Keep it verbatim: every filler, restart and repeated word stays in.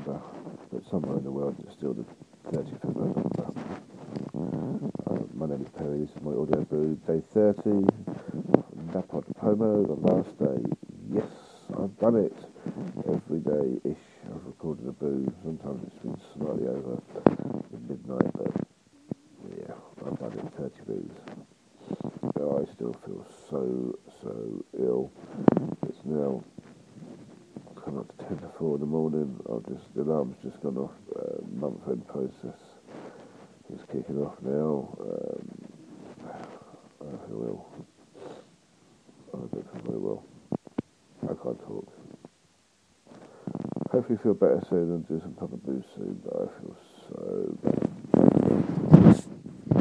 November, but somewhere in the world it's still the thirtieth of November. Uh, my name is Perry, this is my audio boo, day thirty, NaPodPoMo, the last day. Yes, I've done it. Every day-ish I've recorded a boo. Sometimes it's been slightly over midnight, but yeah, I've done it, thirty boos. But I still feel so, so ill. It's now come up to ten to four in the morning. I've just, the alarm's just gone off. Uh, month-end process is kicking off now. Um, I feel ill. I don't feel very well. I can't talk. Hopefully feel better soon and do some proper booze soon, but I feel so bad.